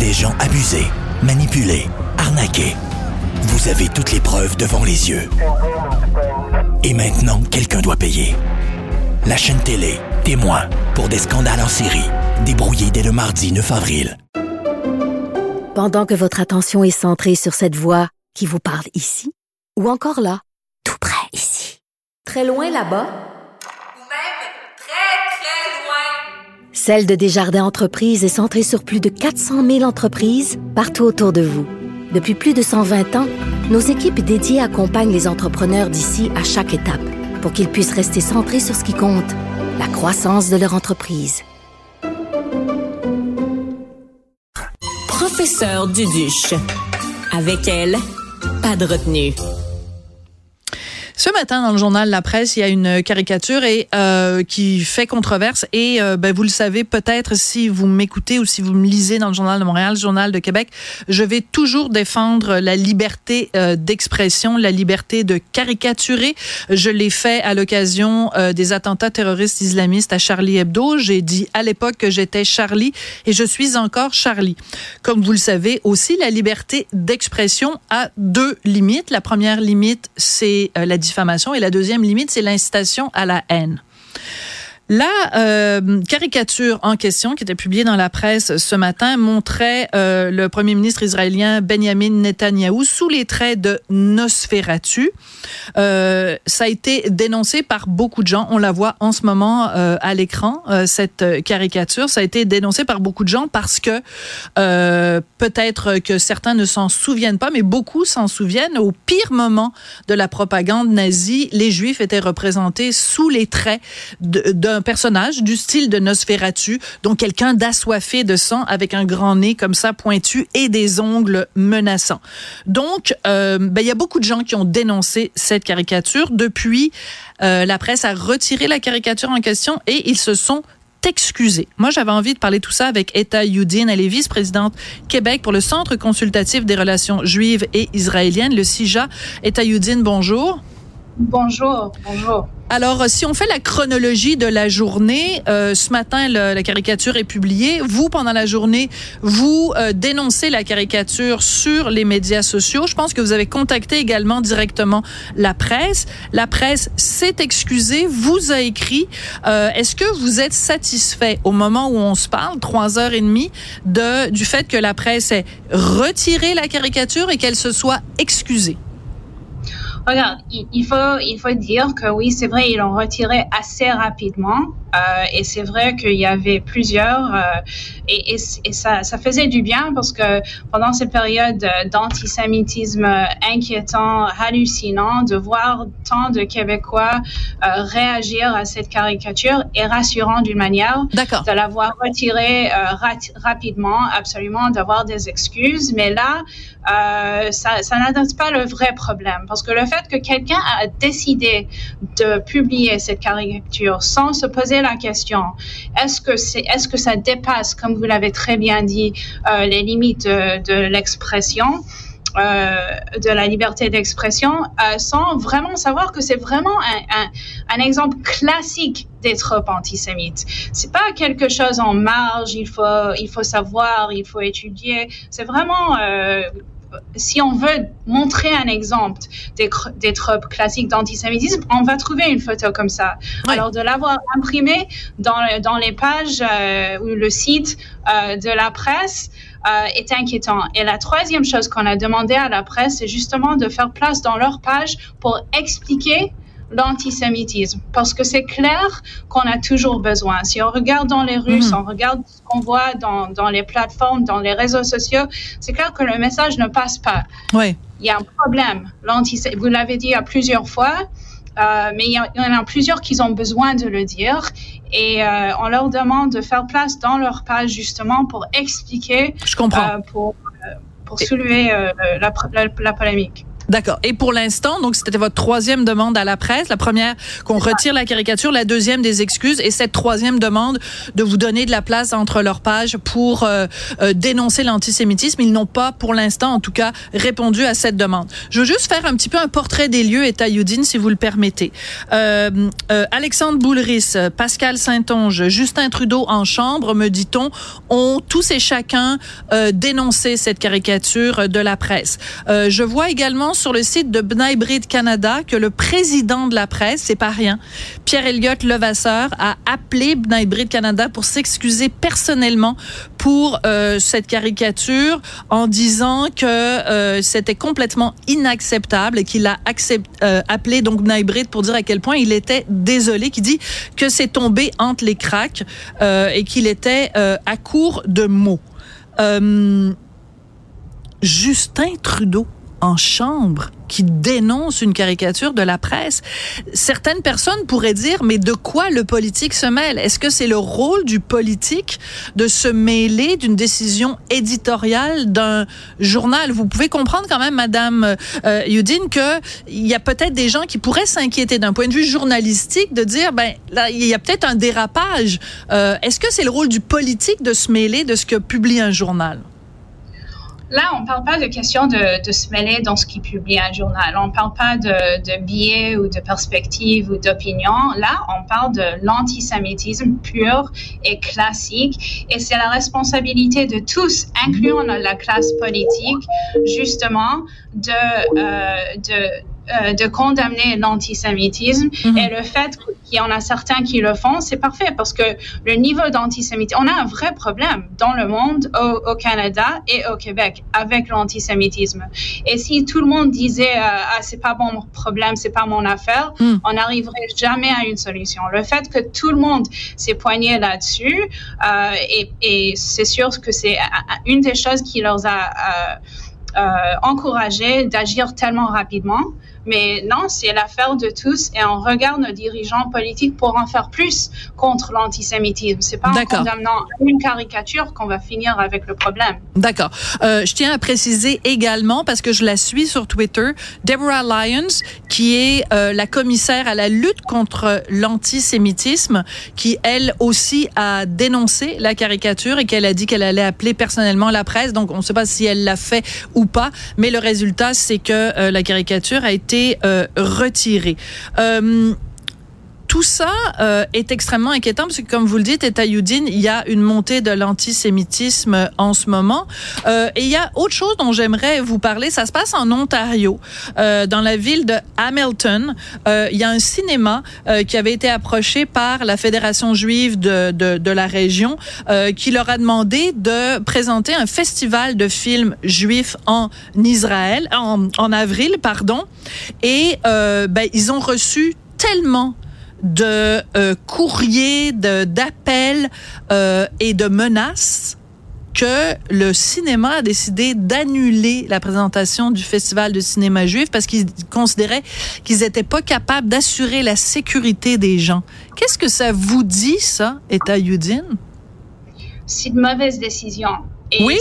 des gens abusés, manipulés, arnaqués. Vous avez toutes les preuves devant les yeux. Et maintenant, quelqu'un doit payer. La chaîne télé, témoin, pour des scandales en série, débrouillés dès le mardi 9 avril. Pendant que votre attention est centrée sur cette voix qui vous parle ici, ou encore là, tout près ici, très loin là-bas, ou même très, très loin. Celle de Desjardins Entreprises est centrée sur plus de 400 000 entreprises partout autour de vous. Depuis plus de 120 ans, nos équipes dédiées accompagnent les entrepreneurs d'ici à chaque étape pour qu'ils puissent rester centrés sur ce qui compte, la croissance de leur entreprise. Professeur Duduche. Avec elle, pas de retenue. Ce matin, dans le journal La Presse, il y a une caricature qui fait controverse. Et vous le savez peut-être si vous m'écoutez ou si vous me lisez dans le Journal de Montréal, le Journal de Québec, je vais toujours défendre la liberté d'expression, la liberté de caricaturer. Je l'ai fait à l'occasion des attentats terroristes islamistes à Charlie Hebdo. J'ai dit à l'époque que j'étais Charlie et je suis encore Charlie. Comme vous le savez aussi, la liberté d'expression a deux limites. La première limite, c'est la diffamation et la deuxième limite, c'est l'incitation à la haine. La caricature en question, qui était publiée dans la presse ce matin, montrait le premier ministre israélien Benjamin Netanyahou sous les traits de Nosferatu. Ça a été dénoncé par beaucoup de gens. On la voit en ce moment à l'écran, cette caricature. Ça a été dénoncé par beaucoup de gens parce que peut-être que certains ne s'en souviennent pas, mais beaucoup s'en souviennent. Au pire moment de la propagande nazie, les Juifs étaient représentés sous les traits d'un personnage du style de Nosferatu, donc quelqu'un d'assoiffé de sang avec un grand nez comme ça pointu et des ongles menaçants. Donc, il y a beaucoup de gens qui ont dénoncé cette caricature. Depuis, la presse a retiré la caricature en question et ils se sont excusés. Moi, j'avais envie de parler tout ça avec Etta Youdine. Elle est vice-présidente Québec pour le Centre consultatif des relations juives et israéliennes, le CIJA. Etta Youdine, bonjour. Bonjour. Alors, si on fait la chronologie de la journée, ce matin, la caricature est publiée. Vous, pendant la journée, vous dénoncez la caricature sur les médias sociaux. Je pense que vous avez contacté également directement la presse. La presse s'est excusée, vous a écrit. Est-ce que vous êtes satisfait au moment où on se parle, 3h30, du fait que la presse ait retiré la caricature et qu'elle se soit excusée? Regarde, il faut dire que oui, c'est vrai, ils l'ont retiré assez rapidement. Et c'est vrai qu'il y avait plusieurs et ça faisait du bien parce que pendant cette période d'antisémitisme inquiétant, hallucinant, de voir tant de Québécois réagir à cette caricature est rassurant d'une manière. D'accord. De l'avoir retirée rapidement, absolument, d'avoir des excuses. Mais là, ça n'adresse pas le vrai problème parce que le fait que quelqu'un a décidé de publier cette caricature sans se poser la question, est-ce que ça dépasse, comme vous l'avez très bien dit, les limites de l'expression, de la liberté d'expression, sans vraiment savoir que c'est vraiment un exemple classique des tropes antisémites. C'est pas quelque chose en marge, il faut savoir, il faut étudier. C'est vraiment si on veut montrer un exemple des tropes classiques d'antisémitisme, on va trouver une photo comme ça. Oui. Alors, de l'avoir imprimé dans les pages ou le site de la presse est inquiétant. Et la troisième chose qu'on a demandé à la presse, c'est justement de faire place dans leur page pour expliquer l'antisémitisme, parce que c'est clair qu'on a toujours besoin. Si on regarde dans les rues, si on regarde ce qu'on voit dans les plateformes, dans les réseaux sociaux, c'est clair que le message ne passe pas. Oui. Il y a un problème. Vous l'avez dit à plusieurs fois, mais il y en a plusieurs qui ont besoin de le dire et on leur demande de faire place dans leur page justement pour expliquer, je comprends. Pour soulever la polémique. D'accord. Et pour l'instant, donc c'était votre troisième demande à la presse. La première, qu'on retire la caricature. La deuxième, des excuses. Et cette troisième demande de vous donner de la place entre leurs pages pour dénoncer l'antisémitisme. Ils n'ont pas, pour l'instant, en tout cas, répondu à cette demande. Je veux juste faire un petit peu un portrait des lieux, Etta Youdine, si vous le permettez. Alexandre Boulris, Pascal Saint-Onge, Justin Trudeau en chambre, me dit-on, ont tous et chacun dénoncé cette caricature de la presse. Je vois également sur le site de B'nai B'rith Canada que le président de la presse, c'est pas rien, Pierre-Elliott Levasseur, a appelé B'nai B'rith Canada pour s'excuser personnellement pour cette caricature en disant que c'était complètement inacceptable et qu'il a appelé donc B'nai B'rith pour dire à quel point il était désolé, qu'il dit que c'est tombé entre les cracks et qu'il était à court de mots. Justin Trudeau en chambre qui dénonce une caricature de la presse. Certaines personnes pourraient dire, mais de quoi le politique se mêle? Est-ce que c'est le rôle du politique de se mêler d'une décision éditoriale d'un journal? Vous pouvez comprendre quand même, Madame Youdine, que il y a peut-être des gens qui pourraient s'inquiéter d'un point de vue journalistique de dire, ben là, il y a peut-être un dérapage. Est-ce que c'est le rôle du politique de se mêler de ce que publie un journal? Là, on ne parle pas de question de se mêler dans ce qui publie un journal. On ne parle pas de biais ou de perspective ou d'opinion. Là, on parle de l'antisémitisme pur et classique. Et c'est la responsabilité de tous, incluant la classe politique, justement, de condamner l'antisémitisme. Et le fait qu'il y en a certains qui le font, c'est parfait parce que le niveau d'antisémitisme, on a un vrai problème dans le monde, au Canada et au Québec avec l'antisémitisme. Et si tout le monde disait c'est pas mon problème, c'est pas mon affaire, on n'arriverait jamais à une solution. Le fait que tout le monde s'est poigné là-dessus, et c'est sûr que c'est une des choses qui leur a encouragé d'agir tellement rapidement. Mais non, c'est l'affaire de tous et on regarde nos dirigeants politiques pour en faire plus contre l'antisémitisme. C'est pas en condamnant une caricature qu'on va finir avec le problème. D'accord. Je tiens à préciser également, parce que je la suis sur Twitter, Deborah Lyons, qui est la commissaire à la lutte contre l'antisémitisme, qui elle aussi a dénoncé la caricature et qu'elle a dit qu'elle allait appeler personnellement la presse. Donc on ne sait pas si elle l'a fait ou pas, mais le résultat c'est que la caricature a été retirée. Tout ça est extrêmement inquiétant parce que, comme vous le dites, Etta Youdine, il y a une montée de l'antisémitisme en ce moment. Et il y a autre chose dont j'aimerais vous parler. Ça se passe en Ontario, dans la ville de Hamilton. Il y a un cinéma qui avait été approché par la Fédération juive de la région, qui leur a demandé de présenter un festival de films juifs en Israël, en avril, pardon. Et ils ont reçu tellement de courriers, d'appels et de menaces que le cinéma a décidé d'annuler la présentation du festival de cinéma juif parce qu'ils considéraient qu'ils n'étaient pas capables d'assurer la sécurité des gens. Qu'est-ce que ça vous dit, ça, Etta Youdine? C'est une mauvaise décision. Et oui.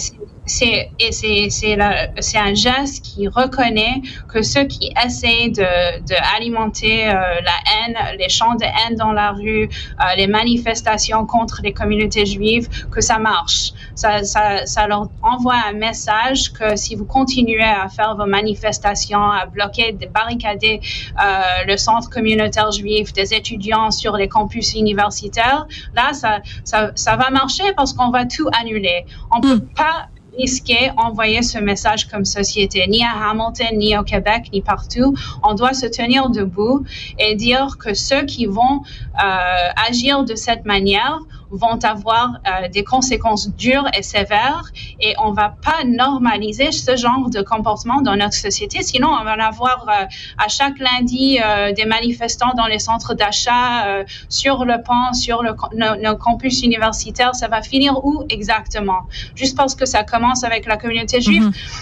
C'est un geste qui reconnaît que ceux qui essayent de alimenter la haine, les chants de haine dans la rue, les manifestations contre les communautés juives, que ça marche. Ça leur envoie un message que si vous continuez à faire vos manifestations, à bloquer, barricader le centre communautaire juif, des étudiants sur les campus universitaires, là, ça va marcher parce qu'on va tout annuler. On peut pas risquer d'envoyer ce message comme société, ni à Hamilton, ni au Québec, ni partout. On doit se tenir debout et dire que ceux qui vont agir de cette manière vont avoir des conséquences dures et sévères et on va pas normaliser ce genre de comportement dans notre société. Sinon, on va en avoir à chaque lundi des manifestants dans les centres d'achat, sur le pont, sur nos campus universitaires. Ça va finir où exactement? Juste parce que ça commence avec la communauté juive?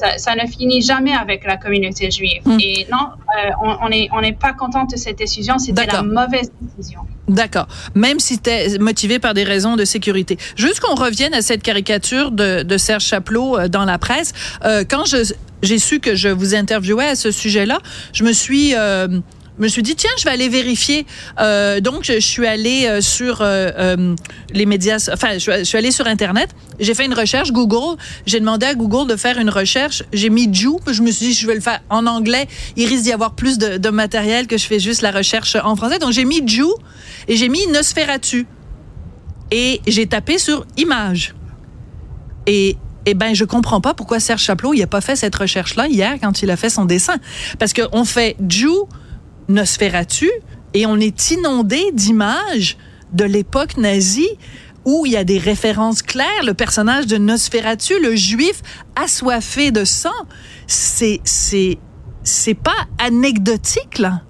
ça ne finit jamais avec la communauté juive. Et non, on n'est pas content de cette décision. C'était la mauvaise décision. D'accord. Même si c'était motivé par des raisons de sécurité. Juste qu'on revienne à cette caricature de Serge Chapleau dans la presse. Quand j'ai su que je vous interviewais à ce sujet-là, je me suis dit, tiens, je vais aller vérifier. Donc, je suis allée sur les médias, enfin, je suis allée sur Internet. J'ai fait une recherche Google. J'ai demandé à Google de faire une recherche. J'ai mis Jew. Je me suis dit, je vais le faire en anglais. Il risque d'y avoir plus de matériel que je fais juste la recherche en français. Donc, j'ai mis Jew et j'ai mis Nosferatu. Et j'ai tapé sur images. Et je comprends pas pourquoi Serge Chapleau, il a pas fait cette recherche-là hier quand il a fait son dessin. Parce qu'on fait Jew, Nosferatu, et on est inondé d'images de l'époque nazie où il y a des références claires. Le personnage de Nosferatu, le juif assoiffé de sang, c'est pas anecdotique, là.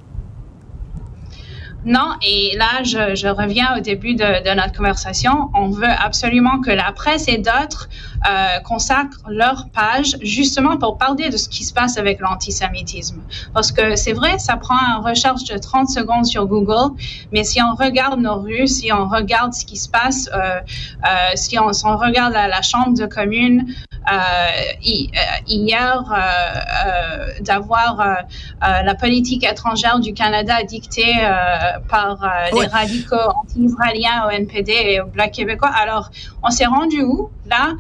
Non, et là, je reviens au début de notre conversation. On veut absolument que la presse et d'autres consacrent leur page justement pour parler de ce qui se passe avec l'antisémitisme. Parce que c'est vrai, ça prend une recherche de 30 secondes sur Google, mais si on regarde nos rues, si on regarde ce qui se passe, si on regarde la Chambre de commune, hier, d'avoir la politique étrangère du Canada dictée par les radicaux anti-israéliens au NPD et au Bloc québécois. Alors, on s'est rendu où, là?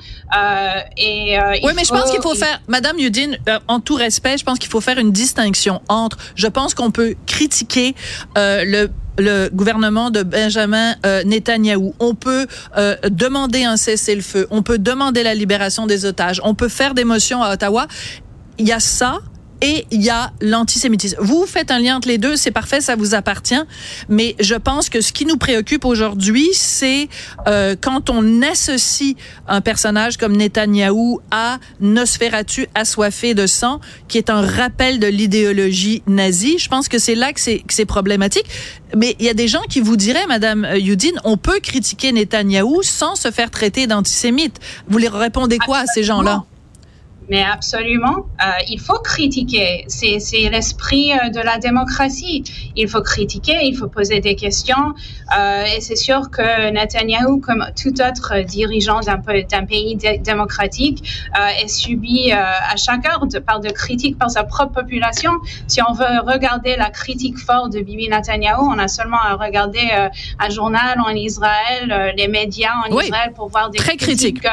Oui, mais je pense qu'il faut faire, Madame Yudin, en tout respect, je pense qu'il faut faire une distinction entre, je pense qu'on peut critiquer le gouvernement de Benjamin Netanyahou. On peut demander un cessez-le-feu. On peut demander la libération des otages. On peut faire des motions à Ottawa. Il y a ça. Et il y a l'antisémitisme. Vous faites un lien entre les deux, c'est parfait, ça vous appartient. Mais je pense que ce qui nous préoccupe aujourd'hui, c'est quand on associe un personnage comme Netanyahou à Nosferatu assoiffé de sang, qui est un rappel de l'idéologie nazie. Je pense que c'est là que c'est problématique. Mais il y a des gens qui vous diraient, Madame Yudin, on peut critiquer Netanyahou sans se faire traiter d'antisémite. Vous les répondez quoi à ces gens-là? Mais absolument, il faut critiquer. C'est l'esprit de la démocratie. Il faut critiquer, il faut poser des questions. Et c'est sûr que Netanyahou, comme tout autre dirigeant d'un pays démocratique, est subi à chaque heure par de critiques par sa propre population. Si on veut regarder la critique forte de Bibi Netanyahou, on a seulement à regarder un journal en Israël, les médias en Israël pour voir des critiques.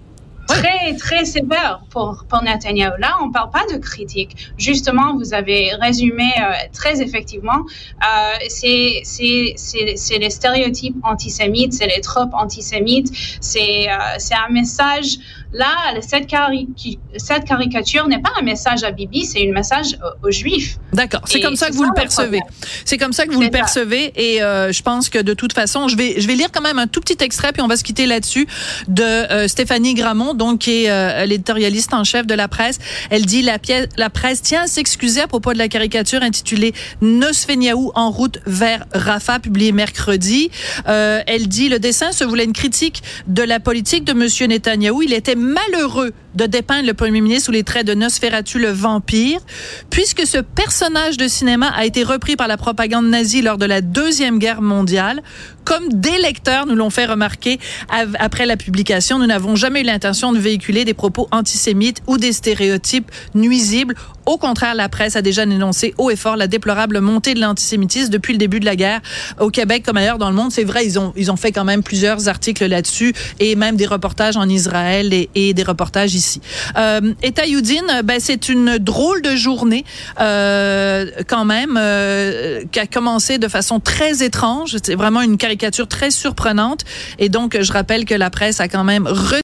Très, très sévère pour Netanyahou. Là, on parle pas de critique. Justement, vous avez résumé très effectivement. C'est les stéréotypes antisémites, c'est les tropes antisémites. C'est un message. Là, cette caricature n'est pas un message à Bibi, c'est un message aux Juifs. D'accord, c'est comme ça que vous le percevez. C'est comme ça que vous le percevez, et je pense que de toute façon, je vais lire quand même un tout petit extrait, puis on va se quitter là-dessus, de Stéphanie Gramont, donc qui est l'éditorialiste en chef de la presse. Elle dit la presse tient à s'excuser à propos de la caricature intitulée Nosferatu en route vers Rafah, publiée mercredi. Elle dit le dessin se voulait une critique de la politique de Monsieur Netanyahou. Il était malheureux de dépeindre le premier ministre sous les traits de Nosferatu le vampire, puisque ce personnage de cinéma a été repris par la propagande nazie lors de la Deuxième Guerre mondiale. Comme des lecteurs nous l'ont fait remarquer après la publication, nous n'avons jamais eu l'intention de véhiculer des propos antisémites ou des stéréotypes nuisibles. Au contraire, la presse a déjà dénoncé haut et fort la déplorable montée de l'antisémitisme depuis le début de la guerre au Québec comme ailleurs dans le monde. C'est vrai, ils ont fait quand même plusieurs articles là-dessus et même des reportages en Israël et des reportages ici. Eta Yudin, c'est une drôle de journée quand même qui a commencé de façon très étrange. C'est vraiment une caricature très surprenante. Et donc, je rappelle que la presse a quand même